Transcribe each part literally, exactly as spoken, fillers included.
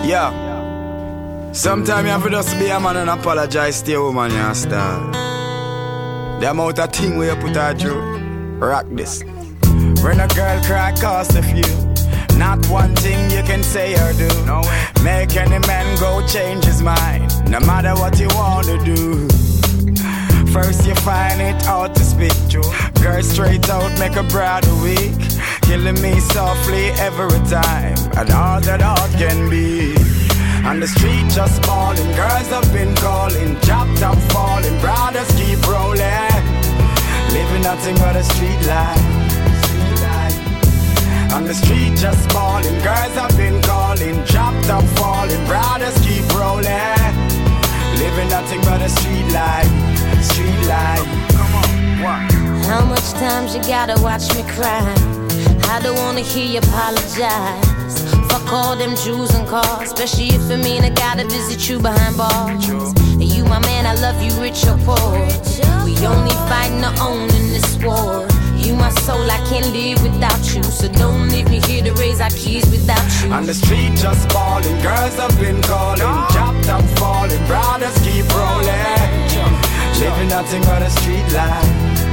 Yeah. Sometimes you have to just be a man and apologize to your woman, you understand? The amount of thing where you put her through. Rock this. When a girl cry, cost a few. Not one thing you can say or do. No way. Make any man go change his mind. No matter what you wanna do. First you find it out to speak true. Girl straight out, make a brother weak. Killing me softly every time. And all that art can be. On the street just falling, girls have been calling. Chopped up falling, brothers keep rolling. Living nothing but a street life. On the street just falling, girls have been calling. Chopped up falling, brothers keep rolling. Living nothing but a street life. Street life. Come on, what? How much times you gotta watch me cry? I don't wanna hear you apologize. Fuck all them Jews and cars, especially if it mean I gotta visit you behind bars. You my man, I love you rich or poor. We only fighting our own in this war. You my soul, I can't live without you. So don't leave me here to raise our keys without you. On the street just falling, girls have been calling. Chopped up falling, brothers keep rolling. Living nothing but a street life.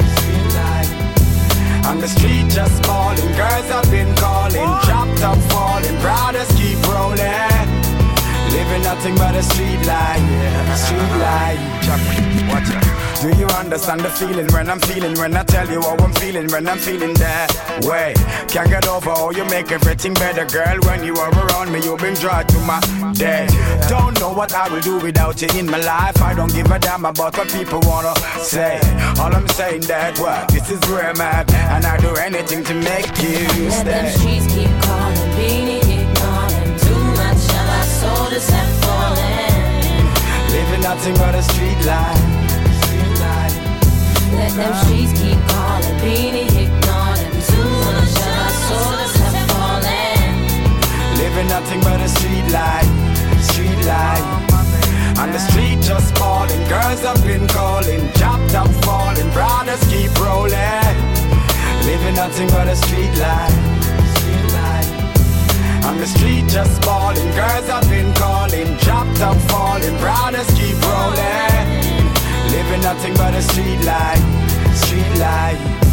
On the street just falling, girls have been calling. Chopped up falling, brothers keep rolling. Living nothing but a street life. Street life. Watch out. Do you understand the feeling when I'm feeling? When I tell you how I'm feeling, when I'm feeling that way. Can't get over how you make everything better, girl. When you are around me, you bring joy to my day. Don't know what I will do without you in my life. I don't give a damn about what people wanna say. All I'm saying that what this is where I'm at, and I do anything to make you Let stay. them streets keep calling, being ignoring. Too much of our souls have fallen. Living nothing but a street life. Let them streets keep calling, being ignoring. Too much of our souls have fallen. Living nothing but a street life. Street life. On the street just falling, girls have been calling. Chopped up falling, brothers keep rolling. Living nothing but a street life. On the street just falling, girls have been calling. Chopped up falling, brothers keep rolling. Living nothing but a street life. Street life.